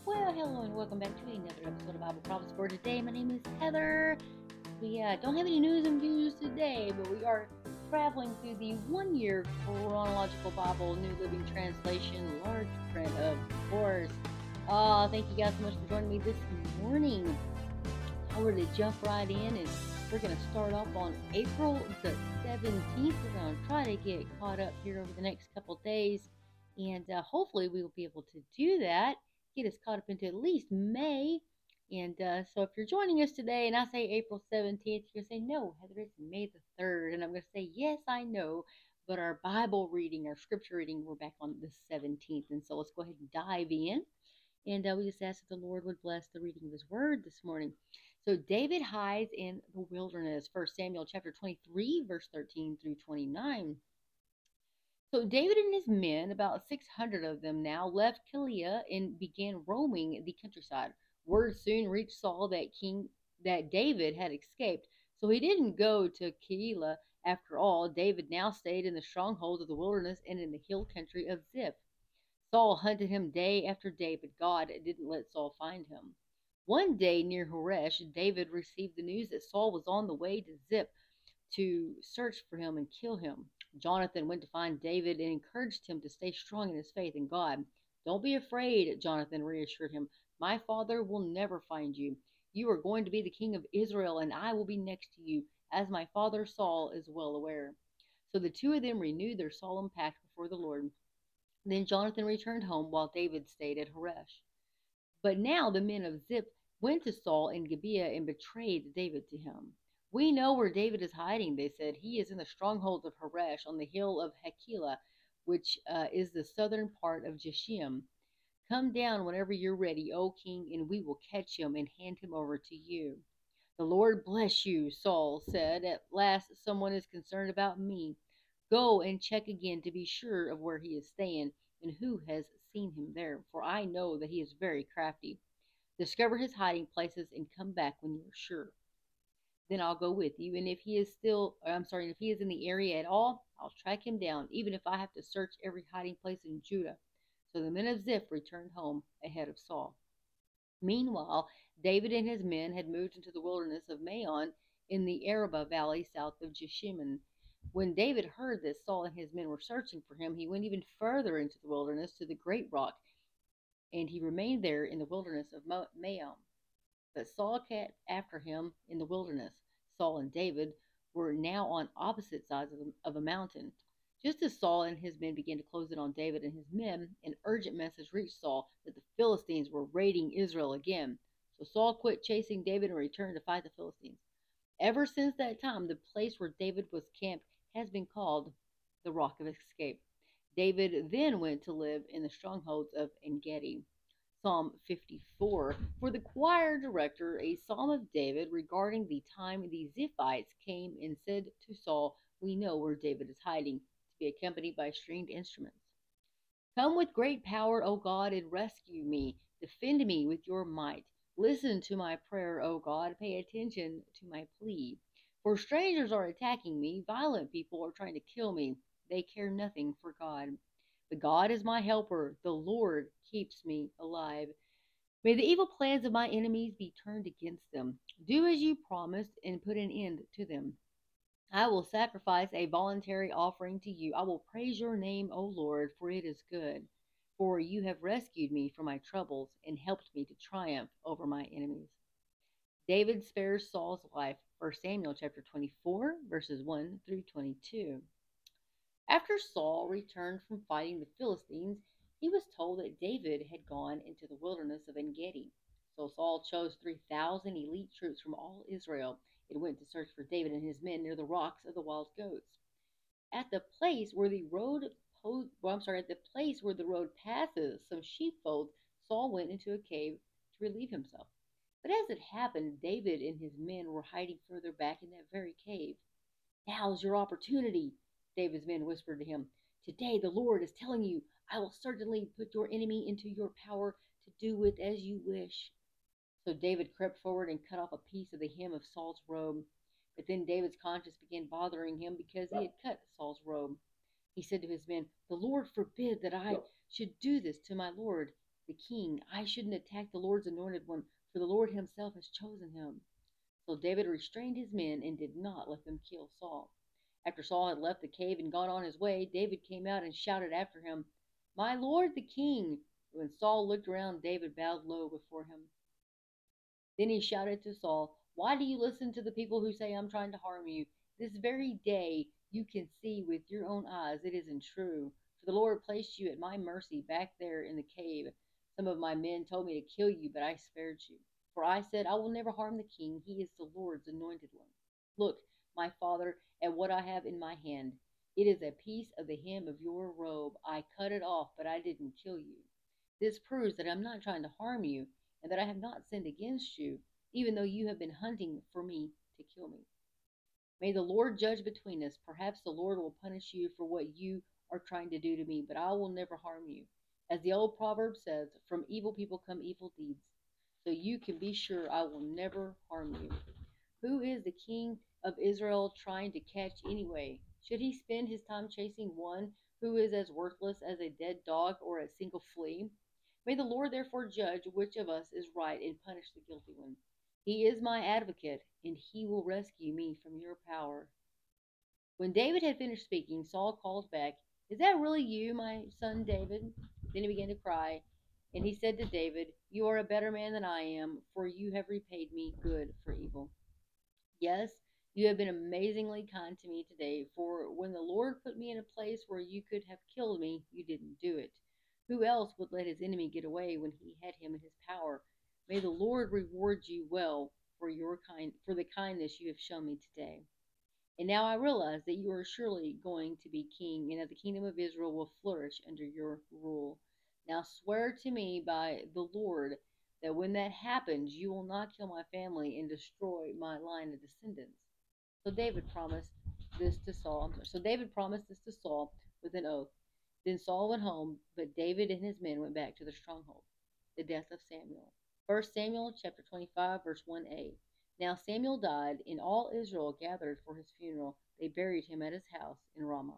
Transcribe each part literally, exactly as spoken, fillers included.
Well, hello and welcome back to another episode of Bible Promise for today. My name is Heather. We uh, don't have any news and views today, but we are traveling through the one year chronological Bible, New Living Translation, large print, of course. Uh, thank you guys so much for joining me this morning. I we're to jump right in, and we're going to start off on April the seventeenth. We're going to try to get caught up here over the next couple days, and uh, hopefully we will be able to do that, get us caught up into at least May. And uh, so if you're joining us today and I say April seventeenth, you're going to say, no, Heather, it's May the third. And I'm going to say, yes, I know. But our Bible reading, our scripture reading, we're back on the seventeenth. And so let's go ahead and dive in. And uh, we just ask that the Lord would bless the reading of his word this morning. So David hides in the wilderness. First Samuel chapter twenty-three, verse thirteen through twenty-nine. So David and his men, about six hundred of them now, left Keilah and began roaming the countryside. Word soon reached Saul that King that David had escaped. So he didn't go to Keilah after all. David now stayed in the strongholds of the wilderness and in the hill country of Ziph. Saul hunted him day after day, but God didn't let Saul find him. One day near Horesh, David received the news that Saul was on the way to Ziph to search for him and kill him. Jonathan went to find David and encouraged him to stay strong in his faith in God. Don't be afraid, Jonathan reassured him. My father will never find you. You are going to be the king of Israel, and I will be next to you, as my father Saul is well aware. So the two of them renewed their solemn pact before the Lord. Then Jonathan returned home while David stayed at Horesh. But now the men of Ziph went to Saul in Gibeah and betrayed David to him. We know where David is hiding, they said. He is in the strongholds of Horesh on the hill of Hakilah, which uh, is the southern part of Jeshim. Come down whenever you're ready, O king, and we will catch him and hand him over to you. The Lord bless you, Saul said. At last someone is concerned about me. Go and check again to be sure of where he is staying and who has seen him there, for I know that he is very crafty. Discover his hiding places and come back when you are sure. Then I'll go with you, and if he is still, I'm sorry, if he is in the area at all, I'll track him down, even if I have to search every hiding place in Judah. So the men of Ziph returned home ahead of Saul. Meanwhile, David and his men had moved into the wilderness of Maon in the Arabah valley south of Jeshimon. When David heard that Saul and his men were searching for him, he went even further into the wilderness to the great rock, and he remained there in the wilderness of Maon. But Saul kept after him in the wilderness. Saul and David were now on opposite sides of, of a mountain. Just as Saul and his men began to close in on David and his men, an urgent message reached Saul that the Philistines were raiding Israel again. So Saul quit chasing David and returned to fight the Philistines. Ever since that time, the place where David was camped has been called the Rock of Escape. David then went to live in the strongholds of Engedi. Psalm fifty-four. For the choir director, a psalm of David regarding the time the Ziphites came and said to Saul, we know where David is hiding, to be accompanied by stringed instruments. Come with great power, O God, and rescue me. Defend me with your might. Listen to my prayer, O God. Pay attention to my plea. For strangers are attacking me. Violent people are trying to kill me. They care nothing for God. But God is my helper. The Lord keeps me alive. May the evil plans of my enemies be turned against them. Do as you promised and put an end to them. I will sacrifice a voluntary offering to you. I will praise your name, O Lord, for it is good. For you have rescued me from my troubles and helped me to triumph over my enemies. David spares Saul's life. First Samuel chapter twenty-four, verses one through twenty-two. After Saul returned from fighting the Philistines, he was told that David had gone into the wilderness of Engedi. So Saul chose three thousand elite troops from all Israel and went to search for David and his men near the rocks of the wild goats. At the place where the road po- well, I'm sorry, at the place where the road passes some sheepfolds, Saul went into a cave to relieve himself. But as it happened, David and his men were hiding further back in that very cave. Now's your opportunity, David's men whispered to him. Today the Lord is telling you, I will certainly put your enemy into your power to do with as you wish. So David crept forward and cut off a piece of the hem of Saul's robe. But then David's conscience began bothering him because he had cut Saul's robe. He said to his men, the Lord forbid that I should do this to my Lord. the king. I shouldn't attack the Lord's anointed one, for the Lord himself has chosen him." So David restrained his men and did not let them kill Saul. After Saul had left the cave and gone on his way, David came out and shouted after him, "My lord the king!" When Saul looked around, David bowed low before him. Then he shouted to Saul, "Why do you listen to the people who say I'm trying to harm you? This very day you can see with your own eyes it isn't true. For the Lord placed you at my mercy back there in the cave. Some of my men told me to kill you, but I spared you. For I said, I will never harm the king. He is the Lord's anointed one. Look, my father, at what I have in my hand. It is a piece of the hem of your robe. I cut it off, but I didn't kill you. This proves that I'm not trying to harm you and that I have not sinned against you, even though you have been hunting for me to kill me. May the Lord judge between us. Perhaps the Lord will punish you for what you are trying to do to me, but I will never harm you. As the old proverb says, from evil people come evil deeds. So you can be sure I will never harm you. Who is the king of Israel trying to catch anyway? Should he spend his time chasing one who is as worthless as a dead dog or a single flea? May the Lord therefore judge which of us is right and punish the guilty one. He is my advocate, and he will rescue me from your power. When David had finished speaking, Saul called back, "Is that really you, my son David?" Then he began to cry, and he said to David, "You are a better man than I am, for you have repaid me good for evil. Yes, you have been amazingly kind to me today, for when the Lord put me in a place where you could have killed me, you didn't do it. Who else would let his enemy get away when he had him in his power? May the Lord reward you well for your kind for the kindness you have shown me today. And now I realize that you are surely going to be king, and that the kingdom of Israel will flourish under your rule. Now swear to me by the Lord that when that happens, you will not kill my family and destroy my line of descendants." So David promised this to Saul. So David promised this to Saul with an oath. Then Saul went home, but David and his men went back to their stronghold. The death of Samuel. First Samuel chapter twenty-five, verse one a. Now Samuel died, and all Israel gathered for his funeral. They buried him at his house in Ramah.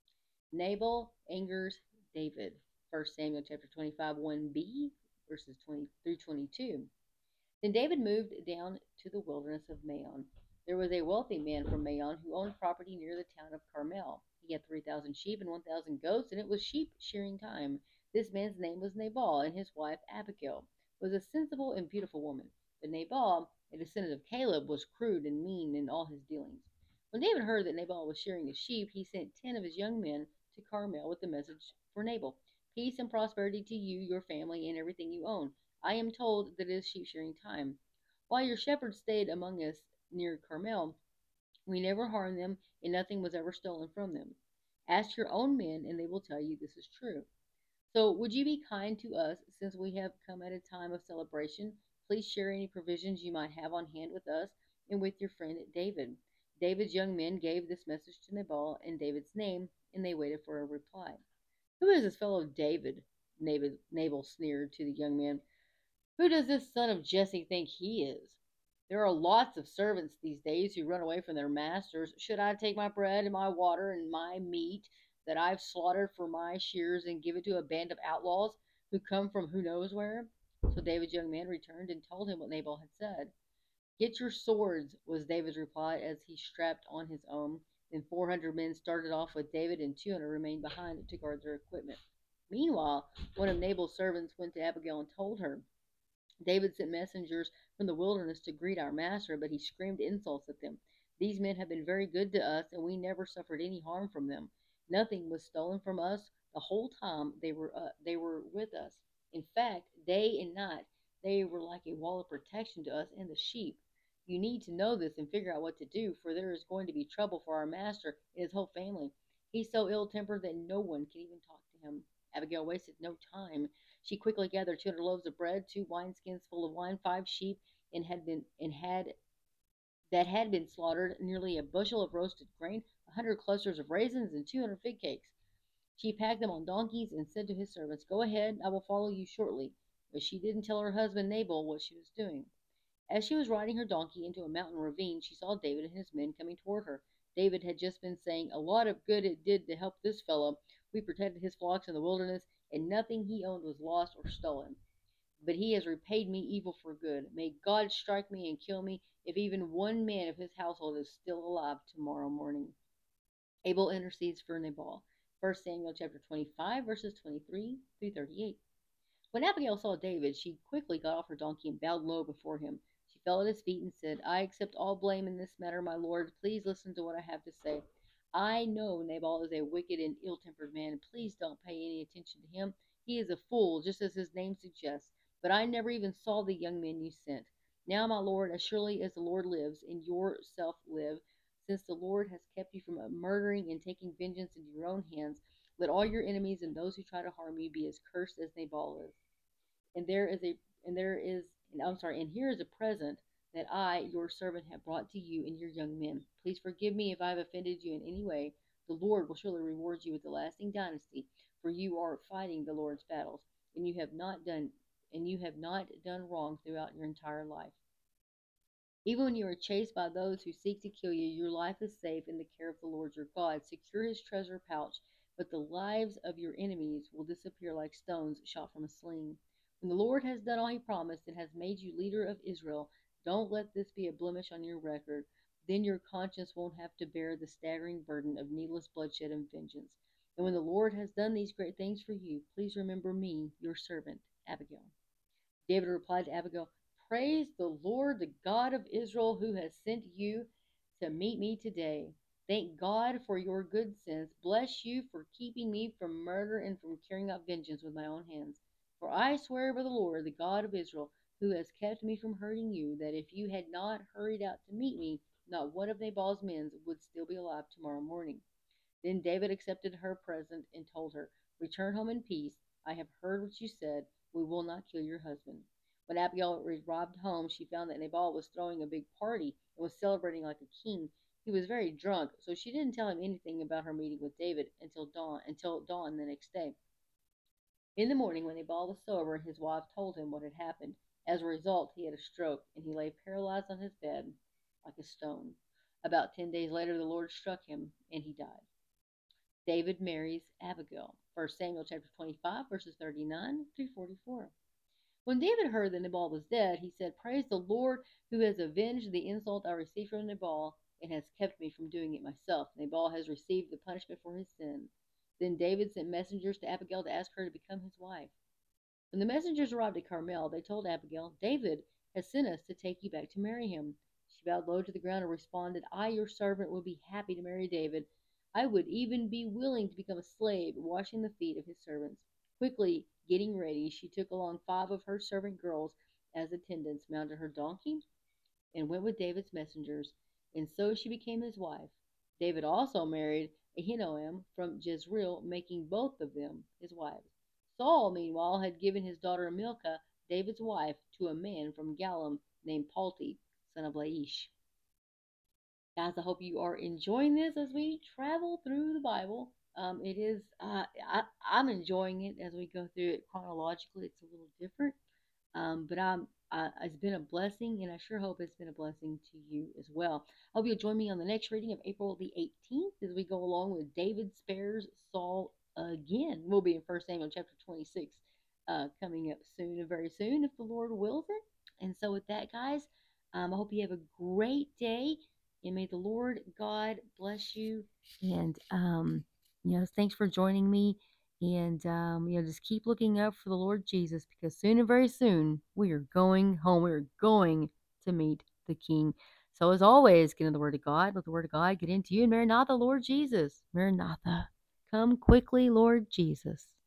Nabal angers David. First Samuel chapter twenty-five, one b, verses twenty through twenty-two. Then David moved down to the wilderness of Maon. There was a wealthy man from Maon who owned property near the town of Carmel. He had three thousand sheep and one thousand goats, and it was sheep shearing time. This man's name was Nabal, and his wife Abigail was a sensible and beautiful woman. But Nabal, a descendant of Caleb, was crude and mean in all his dealings. When David heard that Nabal was shearing his sheep, he sent ten of his young men to Carmel with the message for Nabal: "Peace and prosperity to you, your family, and everything you own. I am told that it is sheep shearing time. While your shepherds stayed among us near Carmel, we never harmed them, and nothing was ever stolen from them. Ask your own men, and they will tell you this is true. So would you be kind to us, since we have come at a time of celebration? Please share any provisions you might have on hand with us and with your friend David." David's young men gave this message to Nabal in David's name, and they waited for a reply. "Who is this fellow David?" Nabal, Nabal sneered to the young man. "Who does this son of Jesse think he is? There are lots of servants these days who run away from their masters. Should I take my bread and my water and my meat that I've slaughtered for my shears and give it to a band of outlaws who come from who knows where?" So David's young man returned and told him what Nabal had said. "Get your swords," was David's reply as he strapped on his own. Then four hundred men started off with David, and two hundred remained behind to guard their equipment. Meanwhile, one of Nabal's servants went to Abigail and told her, "David sent messengers from the wilderness to greet our master, but he screamed insults at them. These men have been very good to us, and we never suffered any harm from them. Nothing was stolen from us the whole time they were uh, they were with us. In fact, day and night they were like a wall of protection to us and the sheep. You need to know this and figure out what to do, for there is going to be trouble for our master and his whole family. He's so ill-tempered that no one can even talk to him." Abigail wasted no time. She quickly gathered two hundred loaves of bread, two wineskins full of wine, five sheep, and had been and had that had been slaughtered, nearly a bushel of roasted grain, a hundred clusters of raisins, and two hundred fig cakes. She packed them on donkeys and said to his servants, "Go ahead, I will follow you shortly." But she didn't tell her husband Nabal what she was doing. As she was riding her donkey into a mountain ravine, she saw David and his men coming toward her. David had just been saying, "A lot of good it did to help this fellow. We protected his flocks in the wilderness, and nothing he owned was lost or stolen. But he has repaid me evil for good. May God strike me and kill me if even one man of his household is still alive tomorrow morning. Abel intercedes for Nabal. First Samuel chapter twenty-five, verses twenty-three through thirty-eight. When Abigail saw David, she quickly got off her donkey and bowed low before him. She fell at his feet and said, I accept all blame in this matter, my lord. Please listen to what I have to say. I know Nabal is a wicked and ill tempered man. Please don't pay any attention to him. He is a fool, just as his name suggests. But I never even saw the young man you sent. Now, my lord, as surely as the Lord lives and yourself live, since the Lord has kept you from murdering and taking vengeance into your own hands, let all your enemies and those who try to harm you be as cursed as Nabal is. And there is a and there is and I'm sorry, and here is a present that I, your servant, have brought to you and your young men. Please forgive me if I have offended you in any way. The Lord will surely reward you with a lasting dynasty, for you are fighting the Lord's battles, and you have not done and you have not done wrong throughout your entire life. Even when you are chased by those who seek to kill you, your life is safe in the care of the Lord your God. Secure his treasure pouch, but the lives of your enemies will disappear like stones shot from a sling. When the Lord has done all he promised and has made you leader of Israel, don't let this be a blemish on your record. Then your conscience won't have to bear the staggering burden of needless bloodshed and vengeance. And when the Lord has done these great things for you, please remember me, your servant, Abigail. David replied to Abigail, Praise the Lord, the God of Israel, who has sent you to meet me today. Thank God for your good sense. Bless you for keeping me from murder and from carrying out vengeance with my own hands. For I swear by the Lord, the God of Israel, who has kept me from hurting you, that if you had not hurried out to meet me, not one of Nabal's men would still be alive tomorrow morning. Then David accepted her present and told her, Return home in peace. I have heard what you said. We will not kill your husband. When Abigail arrived home, she found that Nabal was throwing a big party and was celebrating like a king. He was very drunk, so she didn't tell him anything about her meeting with David until dawn until dawn the next day. In the morning, when Nabal was sober, his wife told him what had happened. As a result, he had a stroke, and he lay paralyzed on his bed like a stone. About ten days later, the Lord struck him, and he died. David marries Abigail. First Samuel chapter twenty-five, verses thirty-nine through forty-four. When David heard that Nabal was dead, he said, Praise the Lord who has avenged the insult I received from Nabal and has kept me from doing it myself. Nabal has received the punishment for his sin. Then David sent messengers to Abigail to ask her to become his wife. When the messengers arrived at Carmel, they told Abigail, David has sent us to take you back to marry him. She bowed low to the ground and responded, I, your servant, will be happy to marry David. I would even be willing to become a slave, washing the feet of his servants. Quickly getting ready, she took along five of her servant girls as attendants, mounted her donkey, and went with David's messengers, and so she became his wife. David also married Ahinoam from Jezreel, making both of them his wives. Saul, meanwhile, had given his daughter Milcah, David's wife, to a man from Gallim named Palti, son of Laish. Guys, I hope you are enjoying this as we travel through the Bible. Um, it is, uh, I, I'm enjoying it as we go through it chronologically. It's a little different, um, but I'm, uh, it's been a blessing, and I sure hope it's been a blessing to you as well. I hope you'll join me on the next reading of April the eighteenth as we go along with David spares Saul again. We'll be in First Samuel chapter twenty-six uh, coming up soon and very soon if the Lord wills it. And so with that, guys, um, I hope you have a great day. And may the Lord God bless you. And, um, you know, thanks for joining me. And, um, you know, just keep looking up for the Lord Jesus, because soon and very soon we are going home. We are going to meet the King. So as always, get into the Word of God. Let the Word of God get into you. And Maranatha, Lord Jesus. Maranatha. Come quickly, Lord Jesus.